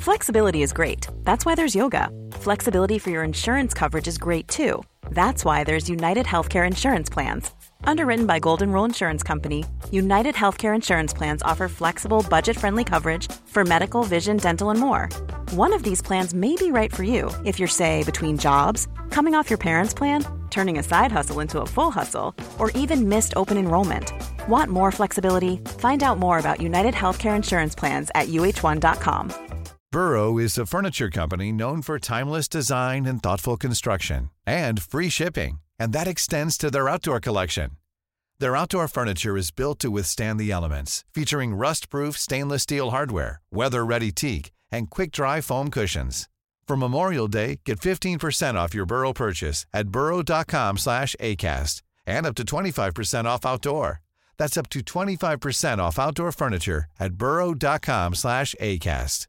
Flexibility is great. That's why there's yoga. Flexibility for your insurance coverage is great too. That's why there's United Healthcare Insurance Plans. Underwritten by Golden Rule Insurance Company, United Healthcare Insurance Plans offer flexible, budget-friendly coverage for medical, vision, dental, and more. One of these plans may be right for you if you're, say, between jobs, coming off your parents' plan, turning a side hustle into a full hustle, or even missed open enrollment. Want more flexibility? Find out more about United Healthcare Insurance Plans at uh1.com. Burrow is a furniture company known for timeless design and thoughtful construction, and free shipping, and that extends to their outdoor collection. Their outdoor furniture is built to withstand the elements, featuring rust-proof stainless steel hardware, weather-ready teak, and quick-dry foam cushions. For Memorial Day, get 15% off your Burrow purchase at burrow.com/acast, and up to 25% off outdoor. That's up to 25% off outdoor furniture at burrow.com/acast.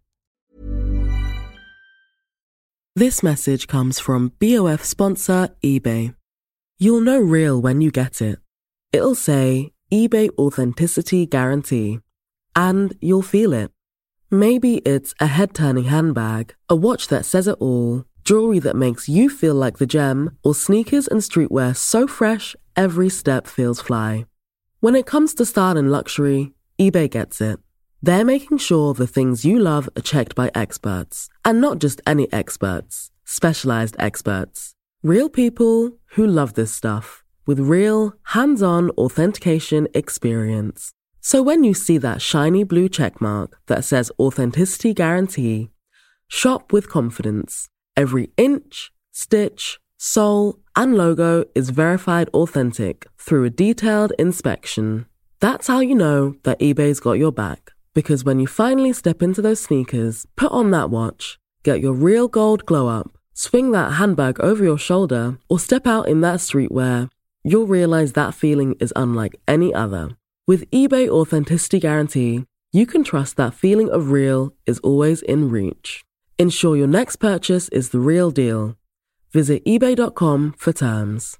This message comes from BOF sponsor eBay. You'll know real when you get it. It'll say eBay Authenticity Guarantee. And you'll feel it. Maybe it's a head-turning handbag, a watch that says it all, jewelry that makes you feel like the gem, or sneakers and streetwear so fresh every step feels fly. When it comes to style and luxury, eBay gets it. They're making sure the things you love are checked by experts. And not just any experts, specialized experts. Real people who love this stuff, with real, hands-on authentication experience. So when you see that shiny blue checkmark that says Authenticity Guarantee, shop with confidence. Every inch, stitch, sole, and logo is verified authentic through a detailed inspection. That's how you know that eBay's got your back. Because when you finally step into those sneakers, put on that watch, get your real gold glow up, swing that handbag over your shoulder, or step out in that streetwear, you'll realize that feeling is unlike any other. With eBay Authenticity Guarantee, you can trust that feeling of real is always in reach. Ensure your next purchase is the real deal. Visit ebay.com for terms.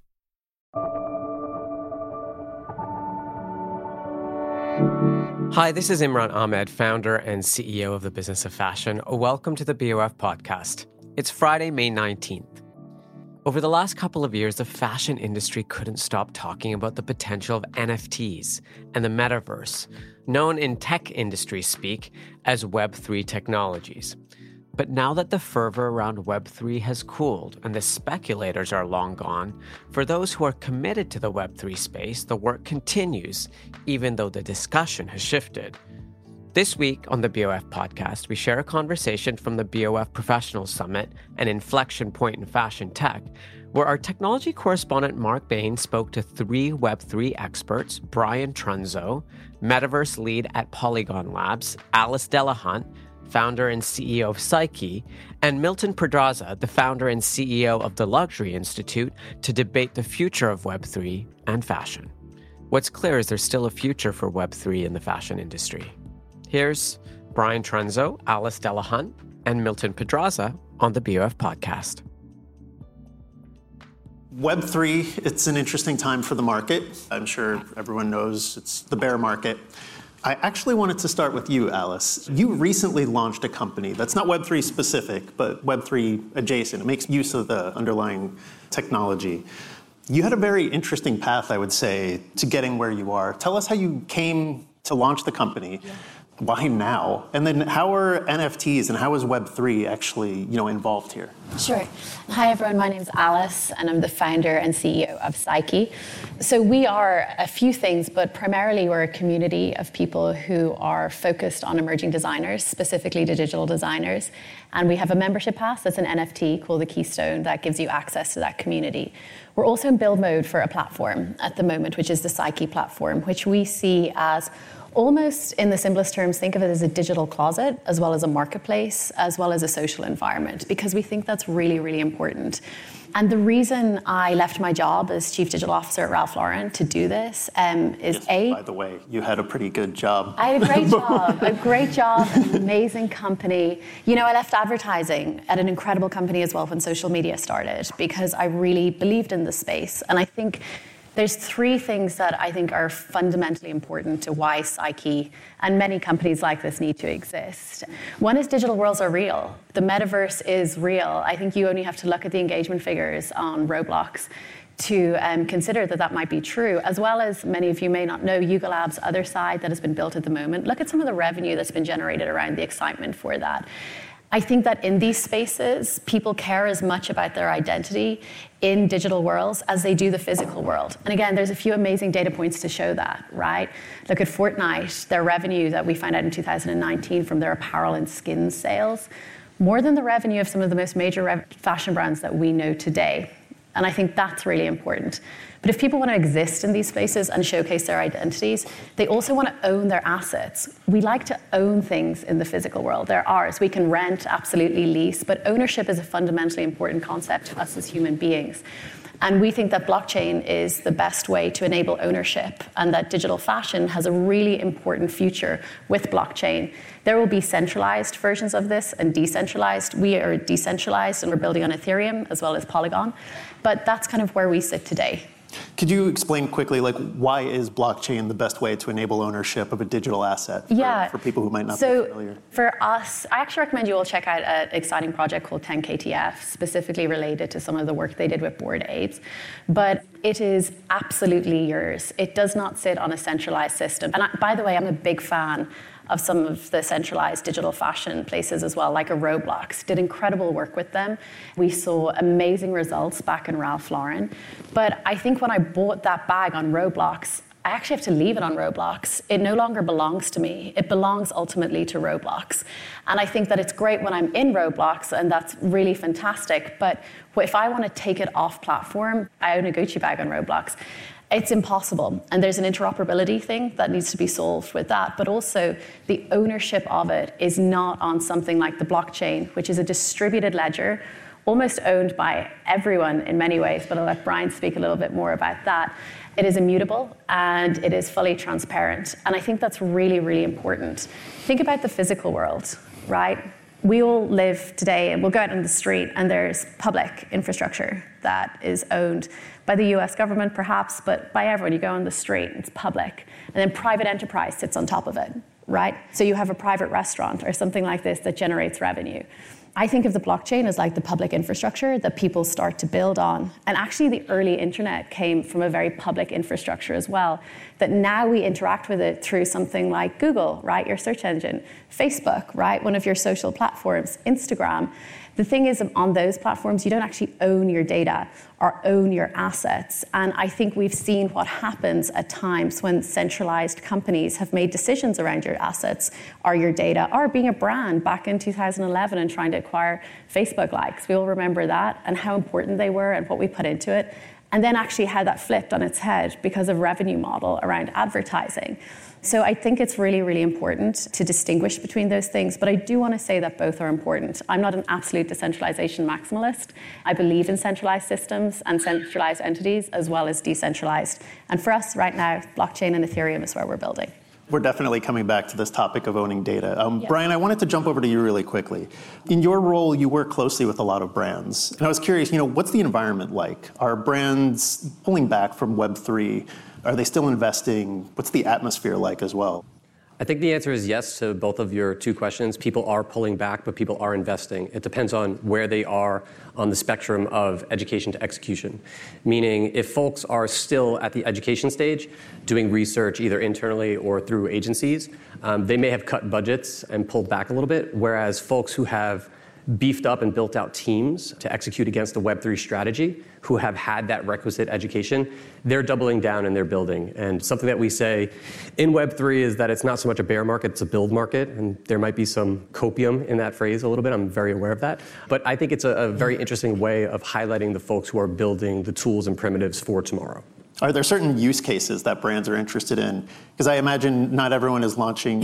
Hi, this is Imran Ahmed, founder and CEO of the Business of Fashion. Welcome to the BOF podcast. It's Friday, May 19th. Over the last couple of years, the fashion industry couldn't stop talking about the potential of NFTs and the metaverse, known in tech industry speak as Web3 technologies. But now that the fervor around Web3 has cooled and the speculators are long gone, for those who are committed to the Web3 space, the work continues, even though the discussion has shifted. This week on the BOF podcast, we share a conversation from the BOF Professional Summit, an inflection point in fashion tech, where our technology correspondent Mark Bain spoke to three Web3 experts, Brian Trunzo, Metaverse lead at Polygon Labs, Alice Delahunt, founder and CEO of Psyche, and Milton Pedraza, the founder and CEO of the Luxury Institute, to debate the future of Web3 and fashion. What's clear is there's still a future for Web3 in the fashion industry. Here's Brian Trunzo, Alice Delahunt, and Milton Pedraza on the BOF podcast. Web3, it's an interesting time for the market. I'm sure everyone knows it's the bear market. I actually wanted to start with you, Alice. You recently launched a company that's not Web3 specific, but Web3 adjacent. It makes use of the underlying technology. You had a very interesting path, I would say, to getting where you are. Tell us how you came to launch the company. Yeah. Why now? And then how are NFTs and how is Web3 actually, involved here? Sure. Hi, everyone. My name is Alice, and I'm the founder and CEO of Psyche. So we are a few things, but primarily we're a community of people who are focused on emerging designers, specifically the digital designers. And we have a membership pass that's an NFT called the Keystone that gives you access to that community. We're also in build mode for a platform at the moment, which is the Psyche platform, which we see as almost, in the simplest terms, think of it as a digital closet, as well as a marketplace, as well as a social environment, because we think that's really, really important. And the reason I left my job as Chief Digital Officer at Ralph Lauren to do this is By the way, you had a pretty good job. I had a great job, an amazing company. I left advertising at an incredible company as well when social media started, because I really believed in the space. And I think There's three things that I think are fundamentally important to why Psyche and many companies like this need to exist. One is digital worlds are real. The metaverse is real. I think you only have to look at the engagement figures on Roblox to consider that might be true, as well as many of you may not know Yuga Labs' other side that has been built at the moment. Look at some of the revenue that's been generated around the excitement for that. I think that in these spaces, people care as much about their identity in digital worlds as they do the physical world. And again, there's a few amazing data points to show that, right? Look at Fortnite, their revenue that we found out in 2019 from their apparel and skins sales, more than the revenue of some of the most major fashion brands that we know today. And I think that's really important. But if people want to exist in these spaces and showcase their identities, they also want to own their assets. We like to own things in the physical world. They're ours. We can rent, absolutely lease, but ownership is a fundamentally important concept to us as human beings. And we think that blockchain is the best way to enable ownership, and that digital fashion has a really important future with blockchain. There will be centralized versions of this and decentralized. We are decentralized and we're building on Ethereum as well as Polygon, but that's kind of where we sit today. Could you explain quickly, why is blockchain the best way to enable ownership of a digital asset for people who might not be familiar? So for us, I actually recommend you all check out an exciting project called 10KTF, specifically related to some of the work they did with Bored Apes. But it is absolutely yours. It does not sit on a centralized system. And by the way, I'm a big fan of some of the centralized digital fashion places as well, like a Roblox. Did incredible work with them. We saw amazing results back in Ralph Lauren. But I think when I bought that bag on Roblox, I actually have to leave it on Roblox. It no longer belongs to me. It belongs ultimately to Roblox. And I think that it's great when I'm in Roblox, and that's really fantastic. But if I want to take it off platform, I own a Gucci bag on Roblox. It's impossible. And there's an interoperability thing that needs to be solved with that. But also, the ownership of it is not on something like the blockchain, which is a distributed ledger, almost owned by everyone in many ways. But I'll let Brian speak a little bit more about that. It is immutable and it is fully transparent. And I think that's really, really important. Think about the physical world, right? We all live today, and we'll go out on the street, and there's public infrastructure that is owned by the US government, perhaps, but by everyone. You go on the street, it's public. And then private enterprise sits on top of it, right? So you have a private restaurant or something like this that generates revenue. I think of the blockchain as like the public infrastructure that people start to build on. And actually, the early internet came from a very public infrastructure as well, that now we interact with it through something like Google, right? Your search engine, Facebook, right? One of your social platforms, Instagram. The thing is, on those platforms, you don't actually own your data or own your assets. And I think we've seen what happens at times when centralized companies have made decisions around your assets or your data, or being a brand back in 2011 and trying to acquire Facebook likes. We all remember that and how important they were and what we put into it. And then actually how that flipped on its head because of revenue model around advertising. So I think it's really, really important to distinguish between those things. But I do want to say that both are important. I'm not an absolute decentralization maximalist. I believe in centralized systems and centralized entities as well as decentralized. And for us right now, blockchain and Ethereum is where we're building. We're definitely coming back to this topic of owning data. Brian, I wanted to jump over to you really quickly. In your role, you work closely with a lot of brands. And I was curious, what's the environment like? Are brands pulling back from Web3? Are they still investing? What's the atmosphere like as well? I think the answer is yes to both of your two questions. People are pulling back, but people are investing. It depends on where they are on the spectrum of education to execution. Meaning, if folks are still at the education stage, doing research either internally or through agencies, they may have cut budgets and pulled back a little bit, whereas folks who have beefed up and built out teams to execute against a Web3 strategy, who have had that requisite education, they're doubling down and they're building. And something that we say in Web3 is that it's not so much a bear market, it's a build market. And there might be some copium in that phrase a little bit. I'm very aware of that. But I think it's a very interesting way of highlighting the folks who are building the tools and primitives for tomorrow. Are there certain use cases that brands are interested in? Because I imagine not everyone is launching,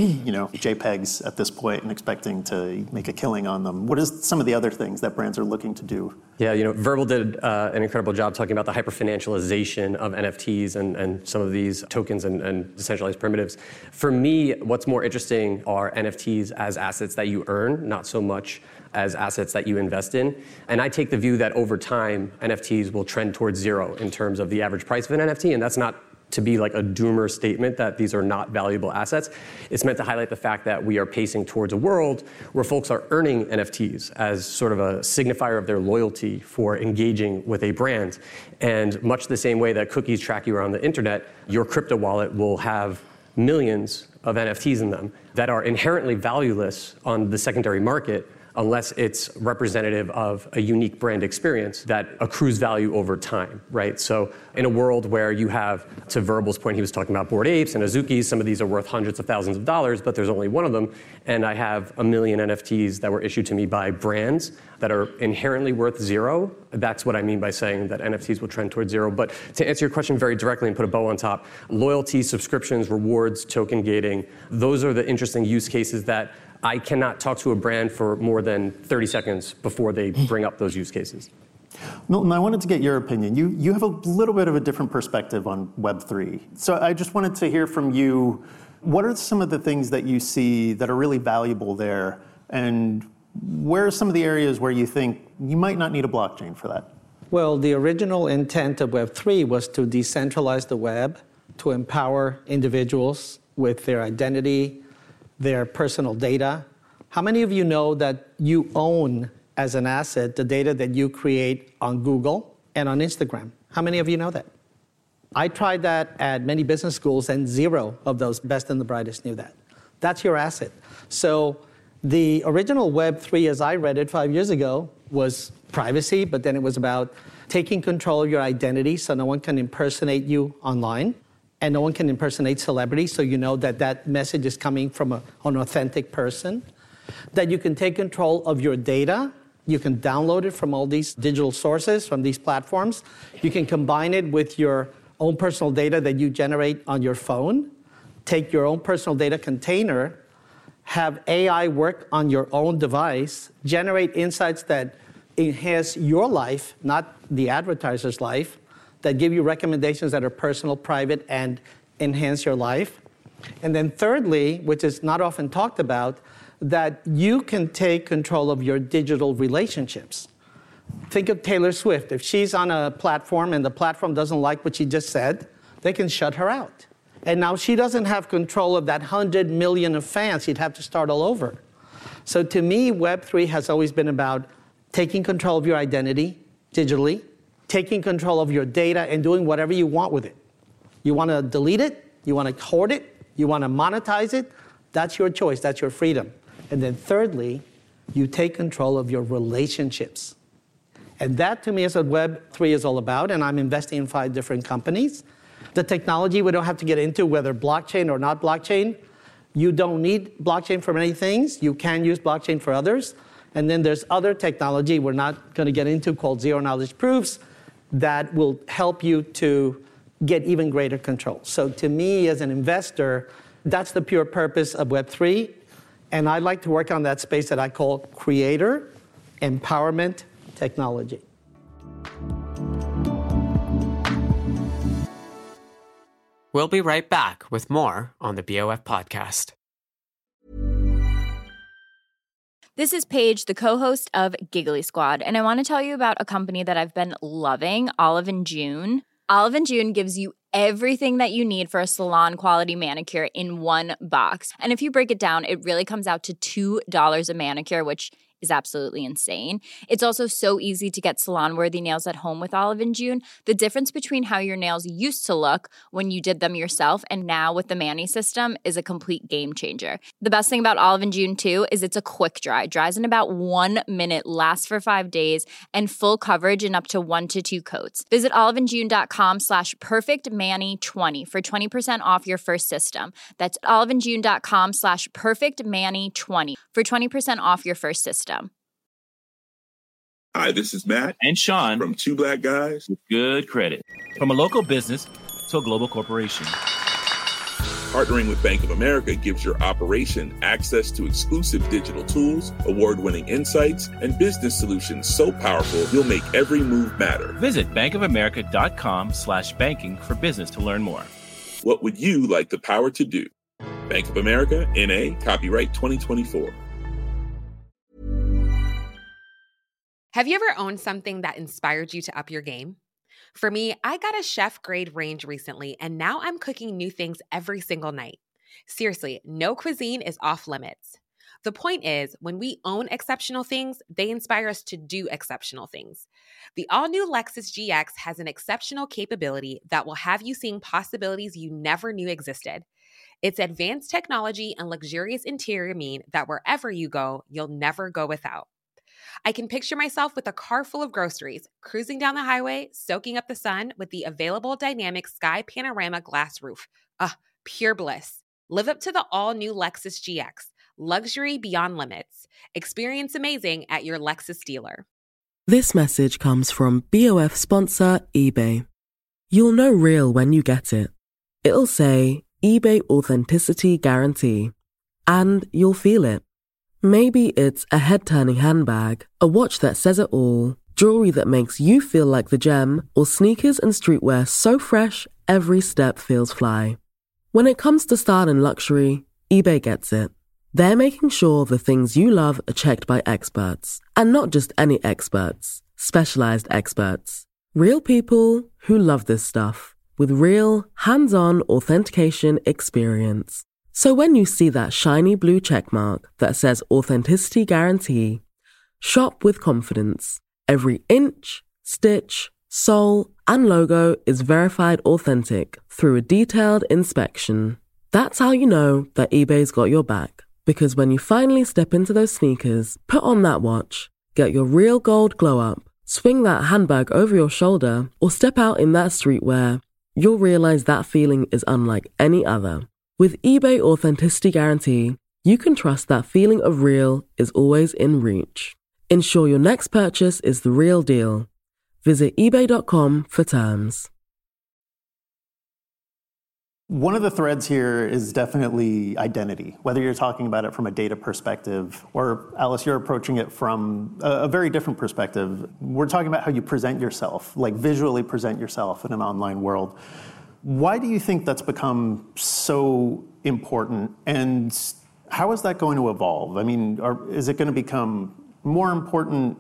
JPEGs at this point and expecting to make a killing on them. What is some of the other things that brands are looking to do? Yeah, Verbal did an incredible job talking about the hyper-financialization of NFTs and some of these tokens and decentralized primitives. For me, what's more interesting are NFTs as assets that you earn, not so much as assets that you invest in. And I take the view that over time, NFTs will trend towards zero in terms of the average price of an NFT, and that's not to be like a doomer statement that these are not valuable assets. It's meant to highlight the fact that we are pacing towards a world where folks are earning NFTs as sort of a signifier of their loyalty for engaging with a brand. And much the same way that cookies track you around the internet, your crypto wallet will have millions of NFTs in them that are inherently valueless on the secondary market unless it's representative of a unique brand experience that accrues value over time, right? So in a world where you have, to Verbal's point, he was talking about Bored Apes and Azukis, some of these are worth hundreds of thousands of dollars, but there's only one of them, and I have 1 million NFTs that were issued to me by brands that are inherently worth zero. That's what I mean by saying that NFTs will trend towards zero. But to answer your question very directly and put a bow on top, loyalty, subscriptions, rewards, token gating, those are the interesting use cases that I cannot talk to a brand for more than 30 seconds before they bring up those use cases. Milton, I wanted to get your opinion. You have a little bit of a different perspective on Web3. So I just wanted to hear from you, what are some of the things that you see that are really valuable there? And where are some of the areas where you think you might not need a blockchain for that? Well, the original intent of Web3 was to decentralize the web, to empower individuals with their identity, their personal data. How many of you know that you own as an asset the data that you create on Google and on Instagram? How many of you know that? I tried that at many business schools and 0 of those best and the brightest knew that. That's your asset. So the original Web3, as I read it 5 years ago, was privacy, but then it was about taking control of your identity so no one can impersonate you online. And no one can impersonate celebrities, so you know that that message is coming from an authentic person. That you can take control of your data. You can download it from all these digital sources, from these platforms. You can combine it with your own personal data that you generate on your phone. Take your own personal data container, have AI work on your own device, generate insights that enhance your life, not the advertiser's life, that give you recommendations that are personal, private, and enhance your life. And then thirdly, which is not often talked about, that you can take control of your digital relationships. Think of Taylor Swift. If she's on a platform and the platform doesn't like what she just said, they can shut her out. And now she doesn't have control of that 100 million of fans. She'd have to start all over. So to me, Web3 has always been about taking control of your identity digitally, taking control of your data and doing whatever you want with it. You want to delete it, you want to hoard it, you want to monetize it, that's your choice, that's your freedom. And then thirdly, you take control of your relationships. And that to me is what Web3 is all about, and I'm investing in 5 different companies. The technology we don't have to get into, whether blockchain or not blockchain. You don't need blockchain for many things. You can use blockchain for others. And then there's other technology we're not going to get into called zero-knowledge proofs, that will help you to get even greater control. So to me, as an investor, that's the pure purpose of Web3. And I like to work on that space that I call creator empowerment technology. We'll be right back with more on the BOF podcast. This is Paige, the co-host of Giggly Squad, and I want to tell you about a company that I've been loving, Olive & June. Olive & June gives you everything that you need for a salon-quality manicure in one box. And if you break it down, it really comes out to $2 a manicure, which is absolutely insane. It's also so easy to get salon-worthy nails at home with Olive & June. The difference between how your nails used to look when you did them yourself and now with the Mani system is a complete game changer. The best thing about Olive & June, too, is it's a quick dry. Dries in about 1 minute, lasts for 5 days, and full coverage in up to 1 to 2 coats. Visit oliveandjune.com/perfectmani20 for 20% off your first system. That's oliveandjune.com/perfectmani20 for 20% off your first system. Hi, this is Matt and Sean from Two Black Guys with Good Credit. From a local business to a global corporation. Partnering with Bank of America gives your operation access to exclusive digital tools, award-winning insights, and business solutions so powerful you'll make every move matter. Visit bankofamerica.com/banking for business to learn more. What would you like the power to do? Bank of America, N.A., copyright 2024. Have you ever owned something that inspired you to up your game? For me, I got a chef-grade range recently, and now I'm cooking new things every single night. Seriously, no cuisine is off limits. The point is, when we own exceptional things, they inspire us to do exceptional things. The all-new Lexus GX has an exceptional capability that will have you seeing possibilities you never knew existed. Its advanced technology and luxurious interior mean that wherever you go, you'll never go without. I can picture myself with a car full of groceries, cruising down the highway, soaking up the sun with the available dynamic sky panorama glass roof. Pure bliss. Live up to the all-new Lexus GX. Luxury beyond limits. Experience amazing at your Lexus dealer. This message comes from BOF sponsor eBay. You'll know real when you get it. It'll say eBay Authenticity Guarantee. And you'll feel it. Maybe it's a head-turning handbag, a watch that says it all, jewelry that makes you feel like the gem, or sneakers and streetwear so fresh every step feels fly. When it comes to style and luxury, eBay gets it. They're making sure the things you love are checked by experts. And not just any experts, specialized experts. Real people who love this stuff, with real, hands-on authentication experience. So when you see that shiny blue checkmark that says Authenticity Guarantee, shop with confidence. Every inch, stitch, sole, and logo is verified authentic through a detailed inspection. That's how you know that eBay's got your back. Because when you finally step into those sneakers, put on that watch, get your real gold glow up, swing that handbag over your shoulder, or step out in that streetwear, you'll realize that feeling is unlike any other. With eBay Authenticity Guarantee, you can trust that feeling of real is always in reach. Ensure your next purchase is the real deal. Visit ebay.com for terms. One of the threads here is definitely identity, whether you're talking about it from a data perspective or, Alice, you're approaching it from a very different perspective. We're talking about how you present yourself, like visually present yourself in an online world. Why do you think that's become so important, and how is that going to evolve? I mean, is it going to become more important?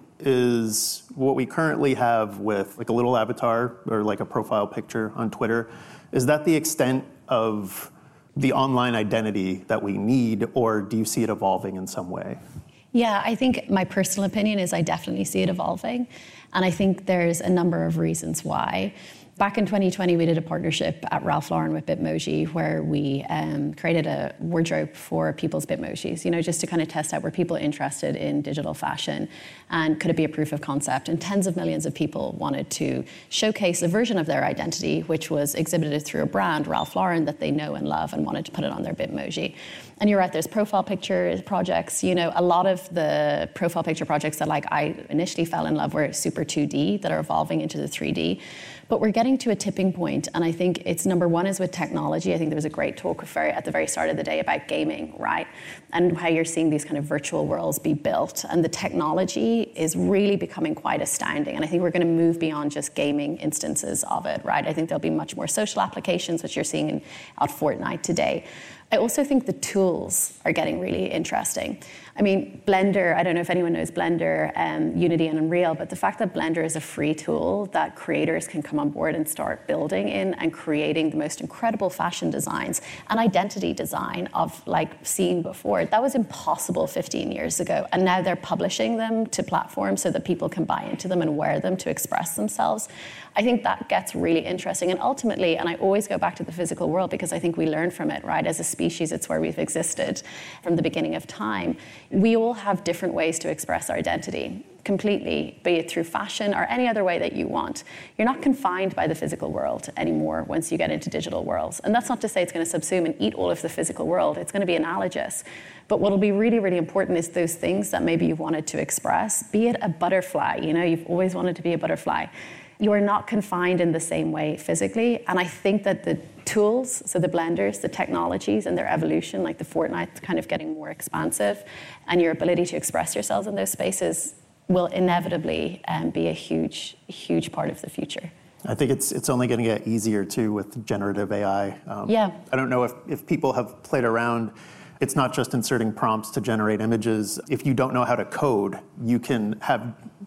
Is what we currently have with like a little avatar or like a profile picture on Twitter, is that the extent of the online identity that we need, or do you see it evolving in some way? Yeah, I think my personal opinion is I definitely see it evolving. And I think there's a number of reasons why. Back in 2020, we did a partnership at Ralph Lauren with Bitmoji, where we created a wardrobe for people's Bitmojis, just to kind of test out, were people interested in digital fashion, and could it be a proof of concept? And tens of millions of people wanted to showcase a version of their identity, which was exhibited through a brand, Ralph Lauren, that they know and love, and wanted to put it on their Bitmoji. And you're right, there's profile picture projects. A lot of the profile picture projects that I initially fell in love were super 2D, that are evolving into the 3D. But we're getting to a tipping point, and I think it's number one is with technology. I think there was a great talk at the very start of the day about gaming, right? And how you're seeing these kind of virtual worlds be built. And the technology is really becoming quite astounding. And I think we're going to move beyond just gaming instances of it, right? I think there'll be much more social applications, which you're seeing at Fortnite today. I also think the tools are getting really interesting. I mean, Blender, I don't know if anyone knows Blender, Unity and Unreal, but the fact that Blender is a free tool that creators can come on board and start building in and creating the most incredible fashion designs and identity design of seen before, that was impossible 15 years ago. And now they're publishing them to platforms so that people can buy into them and wear them to express themselves. I think that gets really interesting. And ultimately, and I always go back to the physical world because I think we learn from it, right? As a species, it's where we've existed from the beginning of time. We all have different ways to express our identity completely, be it through fashion or any other way that you want. You're not confined by the physical world anymore once you get into digital worlds. And that's not to say it's going to subsume and eat all of the physical world. It's going to be analogous. But what will be really, really important is those things that maybe you've wanted to express, be it a butterfly. You've always wanted to be a butterfly. You are not confined in the same way physically. And I think that the tools, so the Blenders, the technologies and their evolution, like the Fortnite kind of getting more expansive, and your ability to express yourselves in those spaces will inevitably be a huge, huge part of the future. I think it's only going to get easier too with generative AI. I don't know if people have played around. It's not just inserting prompts to generate images. If you don't know how to code, you can have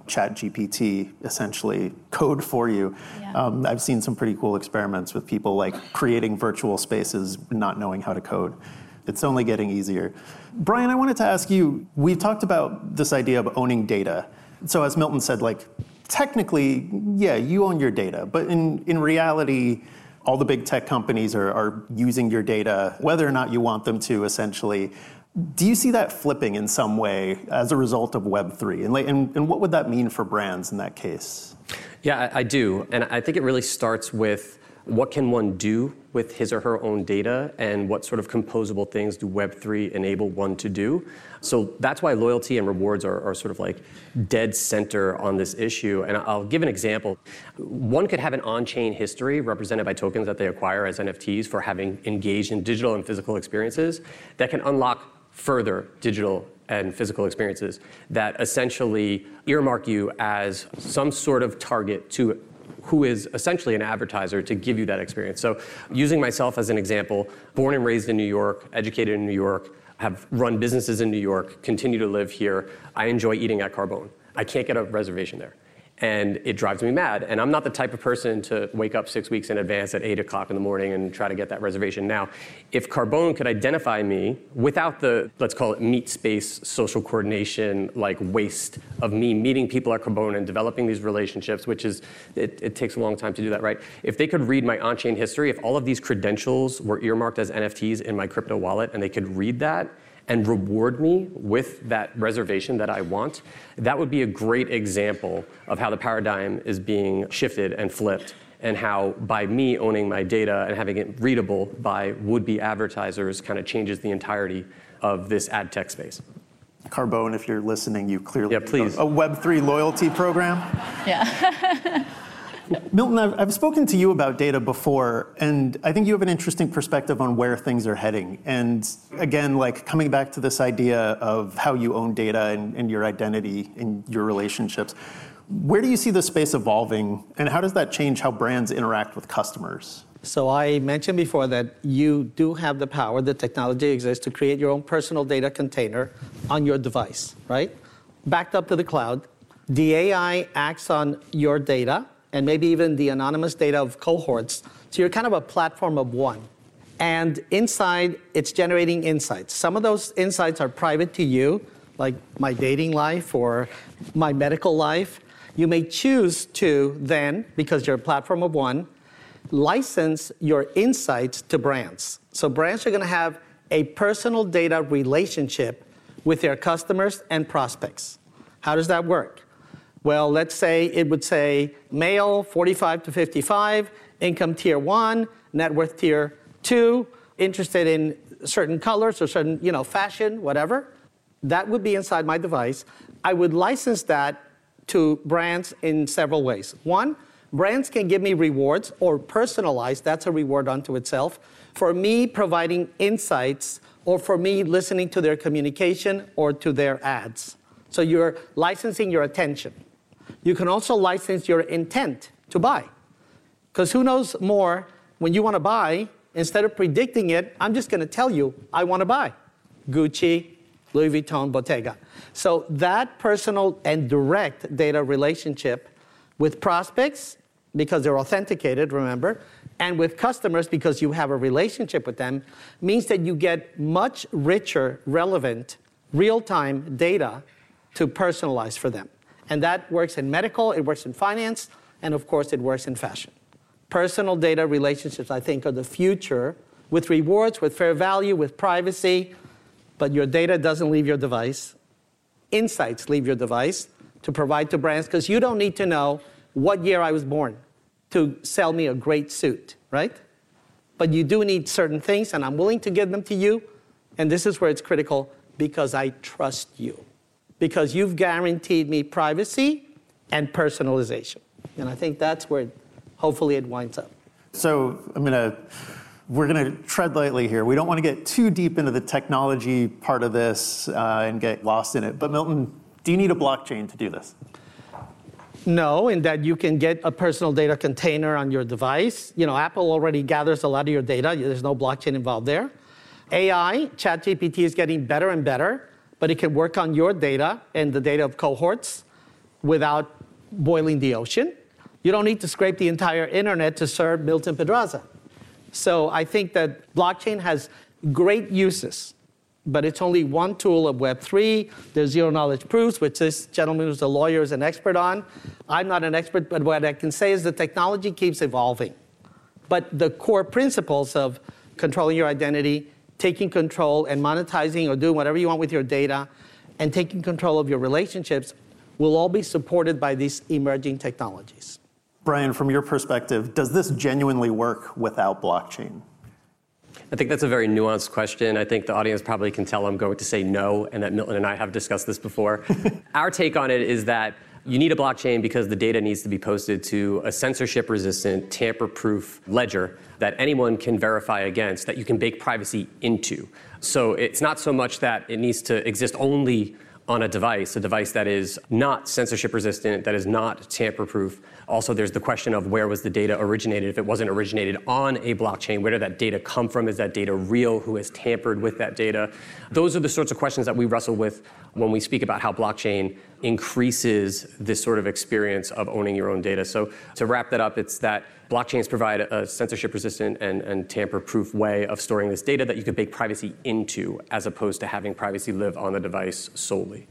ChatGPT essentially code for you. Yeah. I've seen some pretty cool experiments with people like creating virtual spaces, not knowing how to code. It's only getting easier. Brian, I wanted to ask you, we've talked about this idea of owning data. So as Milton said, like, technically, yeah, you own your data, but in reality, all the big tech companies are using your data, whether or not you want them to, essentially. Do you see that flipping in some way as a result of Web3? And what would that mean for brands in that case? Yeah, I do. And I think it really starts with what can one do with his or her own data, and what sort of composable things do Web3 enable one to do? So that's why loyalty and rewards are sort of like dead center on this issue. And I'll give an example. One could have an on-chain history represented by tokens that they acquire as NFTs for having engaged in digital and physical experiences that can unlock further digital and physical experiences that essentially earmark you as some sort of target to who is essentially an advertiser to give you that experience. So using myself as an example, born and raised in New York, educated in New York, have run businesses in New York, continue to live here. I enjoy eating at Carbone. I can't get a reservation there. And it drives me mad. And I'm not the type of person to wake up 6 weeks in advance at 8 o'clock in the morning and try to get that reservation. Now, if Carbone could identify me without the, let's call it meat space, social coordination, like waste of me meeting people at Carbone and developing these relationships, which is, it takes a long time to do that, right? If they could read my on-chain history, if all of these credentials were earmarked as NFTs in my crypto wallet and they could read that, and reward me with that reservation that I want, that would be a great example of how the paradigm is being shifted and flipped, and how by me owning my data and having it readable by would-be advertisers kind of changes the entirety of this ad tech space. Carbone, if you're listening, you clearly yeah, please. A Web3 loyalty program. Yeah. Milton, I've spoken to you about data before, and I think you have an interesting perspective on where things are heading. And again, like coming back to this idea of how you own data and your identity and your relationships, where do you see the space evolving, and how does that change how brands interact with customers? So I mentioned before that you do have the power, the technology exists to create your own personal data container on your device, right? Backed up to the cloud. The AI acts on your data, and maybe even the anonymous data of cohorts. So you're kind of a platform of one. And inside, it's generating insights. Some of those insights are private to you, like my dating life or my medical life. You may choose to then, because you're a platform of one, license your insights to brands. So brands are going to have a personal data relationship with their customers and prospects. How does that work? Well, let's say it would say male, 45 to 55, income tier 1, net worth tier 2, interested in certain colors or certain, fashion, whatever. That would be inside my device. I would license that to brands in several ways. One, brands can give me rewards or personalize, that's a reward unto itself, for me providing insights or for me listening to their communication or to their ads. So you're licensing your attention. You can also license your intent to buy. Because who knows more when you want to buy, instead of predicting it, I'm just going to tell you, I want to buy. Gucci, Louis Vuitton, Bottega. So that personal and direct data relationship with prospects, because they're authenticated, remember, and with customers, because you have a relationship with them, means that you get much richer, relevant, real-time data to personalize for them. And that works in medical, it works in finance, and of course it works in fashion. Personal data relationships, I think, are the future, with rewards, with fair value, with privacy, but your data doesn't leave your device. Insights leave your device to provide to brands, because you don't need to know what year I was born to sell me a great suit, right? But you do need certain things, and I'm willing to give them to you, and this is where it's critical, because I trust you. Because you've guaranteed me privacy and personalization. And I think that's where, hopefully, it winds up. So we're going to tread lightly here. We don't want to get too deep into the technology part of this and get lost in it. But Milton, do you need a blockchain to do this? No, in that you can get a personal data container on your device. Apple already gathers a lot of your data. There's no blockchain involved there. AI, ChatGPT is getting better and better, but it can work on your data and the data of cohorts. without boiling the ocean. You don't need to scrape the entire internet to serve Milton Pedraza. So I think that blockchain has great uses, but it's only one tool of Web3. There's zero-knowledge proofs, which this gentleman who's a lawyer is an expert on. I'm not an expert, but what I can say is the technology keeps evolving. But the core principles of controlling your identity, taking control and monetizing or doing whatever you want with your data, and taking control of your relationships will all be supported by these emerging technologies. Brian, from your perspective, does this genuinely work without blockchain? I think that's a very nuanced question. I think the audience probably can tell I'm going to say no, and that Milton and I have discussed this before. Our take on it is that you need a blockchain because the data needs to be posted to a censorship-resistant, tamper-proof ledger that anyone can verify against, that you can bake privacy into. So it's not so much that it needs to exist only on a device that is not censorship-resistant, that is not tamper-proof. Also, there's the question of where was the data originated. If it wasn't originated on a blockchain, where did that data come from? Is that data real? Who has tampered with that data? Those are the sorts of questions that we wrestle with when we speak about how blockchain increases this sort of experience of owning your own data. So to wrap that up, it's that blockchains provide a censorship-resistant and tamper-proof way of storing this data that you could bake privacy into, as opposed to having privacy live on the device solely.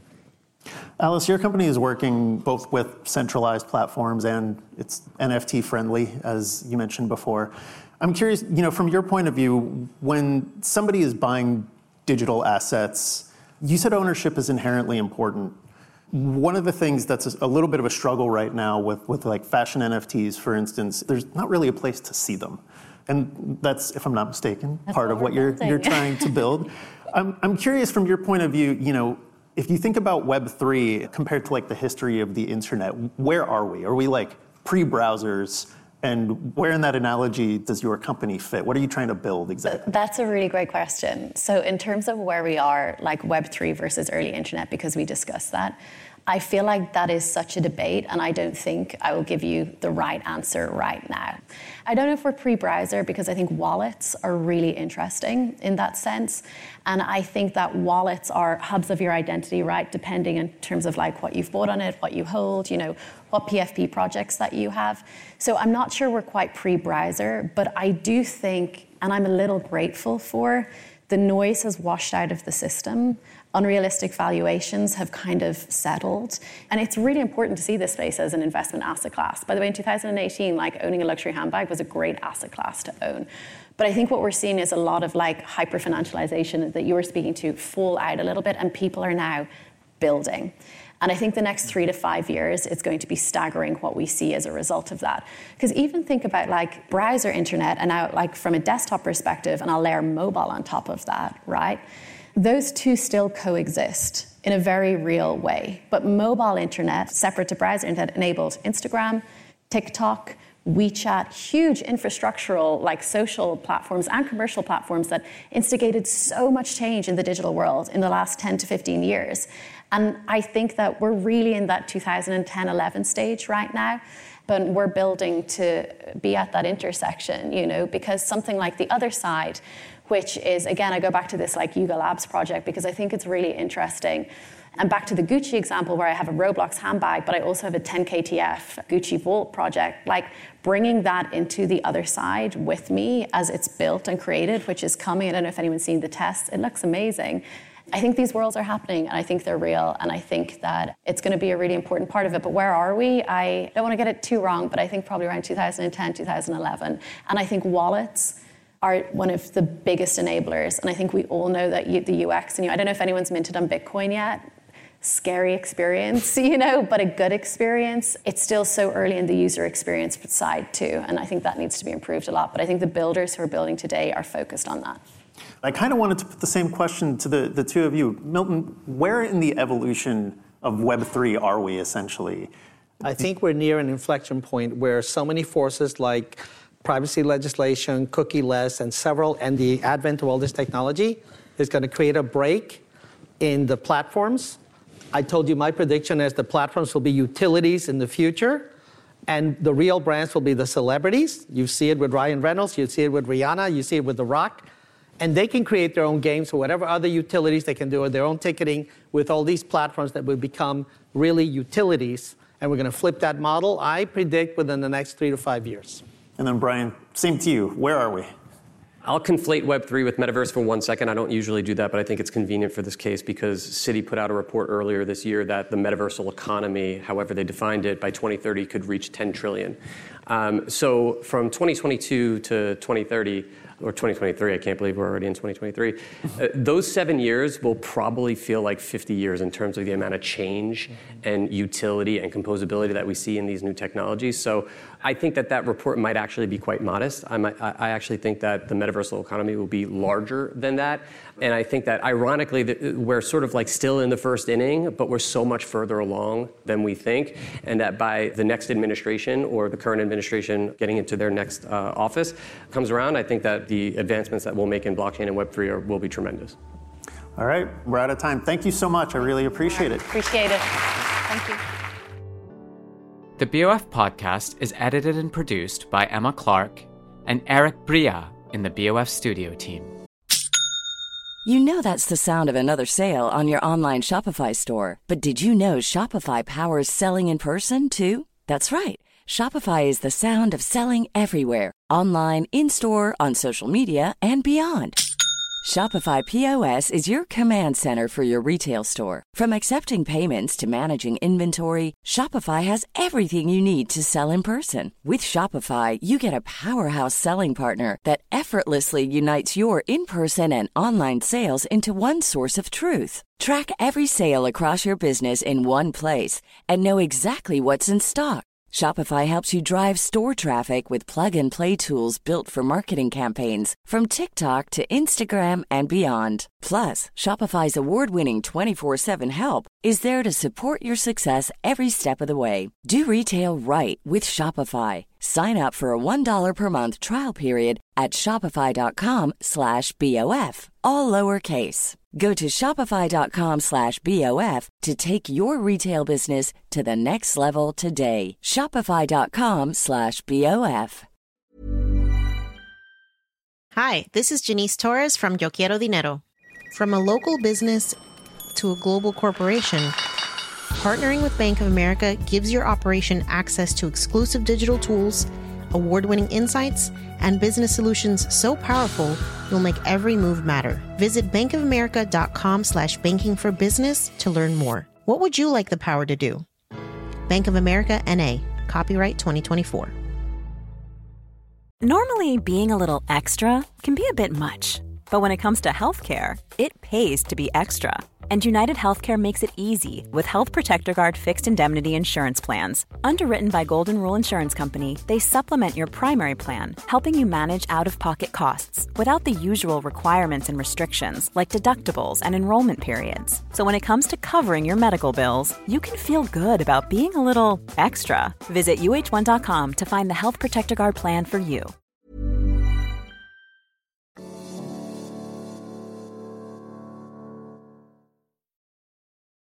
Alice, your company is working both with centralized platforms and it's NFT friendly, as you mentioned before. I'm curious, from your point of view, when somebody is buying digital assets, you said ownership is inherently important. One of the things that's a little bit of a struggle right now with like fashion NFTs, for instance, there's not really a place to see them. And that's, if I'm not mistaken, part of what you're trying to build. I'm curious from your point of view, if you think about Web3 compared to like the history of the internet, where are we? Are we like pre-browsers? And where in that analogy does your company fit? What are you trying to build exactly? That's a really great question. So in terms of where we are, like Web3 versus early internet, because we discussed that, I feel like that is such a debate, and I don't think I will give you the right answer right now. I don't know if we're pre-browser, because I think wallets are really interesting in that sense. And I think that wallets are hubs of your identity, right? Depending in terms of like what you've bought on it, what you hold, what PFP projects that you have. So I'm not sure we're quite pre-browser, but I do think, and I'm a little grateful for, the noise has washed out of the system. Unrealistic valuations have kind of settled. And it's really important to see this space as an investment asset class. By the way, in 2018, like owning a luxury handbag was a great asset class to own. But I think what we're seeing is a lot of like hyper-financialization that you were speaking to fall out a little bit, and people are now building. And I think the next 3 to 5 years, it's going to be staggering what we see as a result of that. Because even think about like browser internet, and now like from a desktop perspective, and I'll layer mobile on top of that, right? Those two still coexist in a very real way. But mobile internet, separate to browser internet, enabled Instagram, TikTok, WeChat, huge infrastructural like social platforms and commercial platforms that instigated so much change in the digital world in the last 10 to 15 years. And I think that we're really in that 2010-11 stage right now. But we're building to be at that intersection, because something like the other side, which is, again, I go back to this like Yuga Labs project because I think it's really interesting. And back to the Gucci example where I have a Roblox handbag, but I also have a 10 KTF Gucci Vault project, like bringing that into the other side with me as it's built and created, which is coming. I don't know if anyone's seen the tests. It looks amazing. I think these worlds are happening, and I think they're real, and I think that it's going to be a really important part of it. But where are we? I don't want to get it too wrong, but I think probably around 2010, 2011. And I think wallets are one of the biggest enablers. And I think we all know that the UX, and I don't know if anyone's minted on Bitcoin yet. Scary experience, but a good experience. It's still so early in the user experience side too, and I think that needs to be improved a lot. But I think the builders who are building today are focused on that. I kind of wanted to put the same question to the two of you. Milton, where in the evolution of Web3 are we essentially? I think we're near an inflection point where so many forces like privacy legislation, cookie-less, and the advent of all this technology is going to create a break in the platforms. I told you my prediction is the platforms will be utilities in the future, and the real brands will be the celebrities. You see it with Ryan Reynolds, you see it with Rihanna, you see it with The Rock. And they can create their own games or whatever other utilities they can do, or their own ticketing with all these platforms that will become really utilities. And we're going to flip that model, I predict, within the next 3 to 5 years. And then, Brian, same to you. Where are we? I'll conflate Web3 with metaverse for 1 second. I don't usually do that, but I think it's convenient for this case because Citi put out a report earlier this year that the metaversal economy, however they defined it, by 2030 could reach 10 trillion. So from 2022 to 2030, or 2023, I can't believe we're already in 2023. Those 7 years will probably feel like 50 years in terms of the amount of change and utility and composability that we see in these new technologies. So I think that report might actually be quite modest. I actually think that the metaversal economy will be larger than that. And I think that ironically, we're sort of like still in the first inning, but we're so much further along than we think. And that by the next administration or the current administration getting into their next office comes around, I think that the advancements that we'll make in blockchain and Web3 will be tremendous. All right, we're out of time. Thank you so much. I really appreciate it. Appreciate it. Thank you. The BOF podcast is edited and produced by Emma Clark and Eric Bria in the BOF studio team. You know that's the sound of another sale on your online Shopify store. But did you know Shopify powers selling in person, too? That's right. Shopify is the sound of selling everywhere. Online, in-store, on social media, and beyond. Shopify POS is your command center for your retail store. From accepting payments to managing inventory, Shopify has everything you need to sell in person. With Shopify, you get a powerhouse selling partner that effortlessly unites your in-person and online sales into one source of truth. Track every sale across your business in one place and know exactly what's in stock. Shopify helps you drive store traffic with plug-and-play tools built for marketing campaigns, from TikTok to Instagram and beyond. Plus, Shopify's award-winning 24/7 help is there to support your success every step of the way. Do retail right with Shopify. Sign up for a $1 per month trial period at shopify.com/BOF, all lowercase. Go to shopify.com/BOF to take your retail business to the next level today. Shopify.com/BOF. Hi, this is Janice Torres from Yo Quiero Dinero. From a local business to a global corporation, partnering with Bank of America gives your operation access to exclusive digital tools, award-winning insights, and business solutions so powerful you'll make every move matter. Visit bankofamerica.com/banking for business to learn more. What would you like the power to do? Bank of America, N.A., copyright 2024. Normally, being a little extra can be a bit much. But when it comes to healthcare, it pays to be extra. And United Healthcare makes it easy with Health Protector Guard fixed indemnity insurance plans. Underwritten by Golden Rule Insurance Company, they supplement your primary plan, helping you manage out-of-pocket costs without the usual requirements and restrictions like deductibles and enrollment periods. So when it comes to covering your medical bills, you can feel good about being a little extra. Visit UH1.com to find the Health Protector Guard plan for you.